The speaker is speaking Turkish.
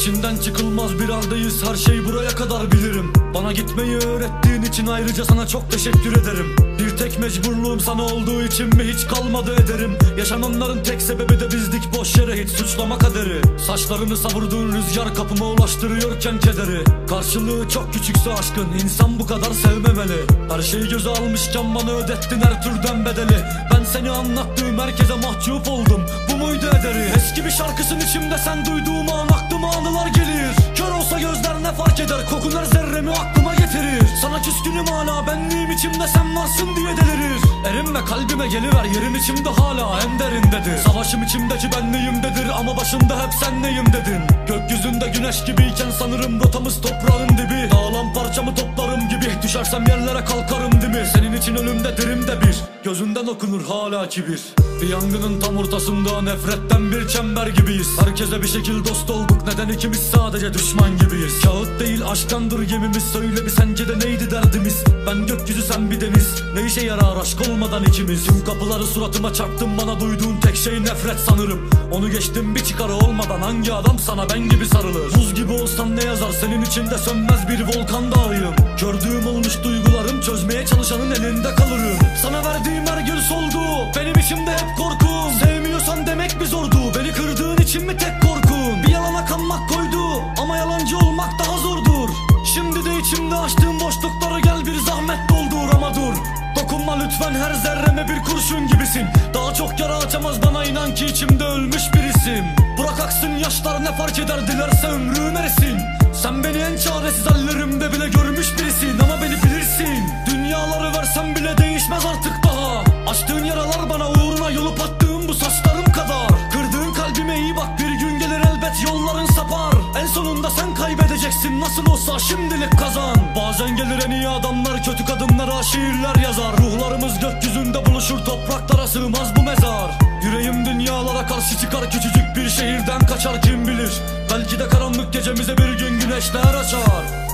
İçinden çıkılmaz bir haldeyiz, her şey buraya kadar bilirim. Bana gitmeyi öğrettiğin için ayrıca sana çok teşekkür ederim. Bir tek mecburluğum sana olduğu için mi hiç kalmadı ederim. Yaşananların tek sebebi de bizdik, boş yere hiç suçlama kaderi. Saçlarını savurduğun rüzgar kapıma ulaştırıyorken kederi. Karşılığı çok küçükse aşkın, insan bu kadar sevmemeli. Her şeyi göze almışken bana ödettin her türden bedeli. Ben seni anlattığım herkese mahcup oldum, bu muydu ederi? Eski bir şarkısın içimde, sen duyduğum an aklıma anılar gelir. Kör olsa gözler ne fark eder, kokun her zerremi aklıma getirir. Sana küskünüm hala, benliğim içimde sen varsın diye delirir. Erinme kalbime geliver, yerin içimde hala en derindedir. Savaşım içimdeki benliğimdedir ama başında hep sen neyim dedin. Gökyüzünde güneş gibiyken sanırım rotamız toprağın dibi. Dağılan parçamı toplarım gibi, düşersem yerlere kalkarım değil mi? Senin için ölümde dirimde bir, gözünden okunur hala kibir. Bir yangının tam ortasında nefretten bir çember gibiyiz. Herkese bir şekil dost olduk, neden ikimiz sadece düşman gibiyiz? Kağıt değil aşktandır gemimiz, söyle bir sence de neydi derdimiz? Ben gökyüzü sen bir deniz, ne işe yarar aşk olmadan ikimiz? Tüm kapıları suratıma çarptın, bana duyduğun tek şey nefret sanırım. Onu geçtim bir çıkarı olmadan, hangi adam sana ben gibi sarılır? Buz gibi olsam ne yazar, senin içinde sönmez bir volkan dağıyım. Gördüğüm olmuş duygularım, çözmeye çalışanın elinde kalırım. Sana verdiğim her gün soldu, benim içimde hep korkum. Sevmiyorsan demek mi zordu, beni kırdığın için mi tek korkun? Bir yalana kanmak koydu ama yalancı olmak daha zordur. Şimdi de içimde açtığım boşlukları gel bir zahmet doldur ama dur. Dokunma lütfen her zerreme, bir kurşun gibisin. Daha çok yara açamaz bana, inan ki içimde ölmüş bir isim. Bırak aksın yaşlar, ne fark eder, dilerse ömrüm erisin. Sen beni en çaresiz hallerimde bile görmüş birisin ama beni bilirsin. Dünyaları versem bile değişmez artık daha. Açtığın yaralar bana uğruna yolup attığım bu saçlarım kadar. Kırdığın kalbime iyi bak, bir gün gelir elbet yolların sapar. En sonunda sen kaybedeceksin, nasıl olsa şimdilik kazan. Bazen gelir en iyi adamlar kötü kadınlara şiirler yazar. Ruhlarımız gökyüzünde buluşur, topraklara sığmaz bu mezar. Yüreğim dünyalara karşı çıkar, küçücük bir şehirden kaçar kim bilir. Belki de karanlık gecemize bir gün güneşler açar.